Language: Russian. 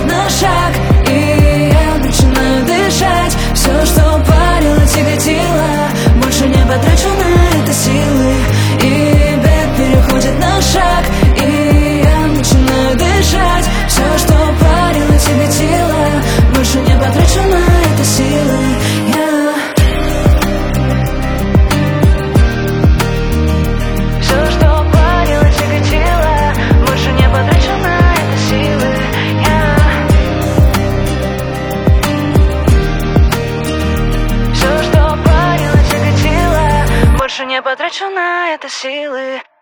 переходит на шаг, и я начинаю дышать. Все, что парило, тяготило, больше не потрачу на это силы. И бег переходит на шаг, и я начинаю дышать. Все, что парило, тяготило, больше не потрачу на это силы. Все, что парило, тяготило, больше не потрачу на это силы. Все, что парило, тяготило, больше не потрачу на это силы.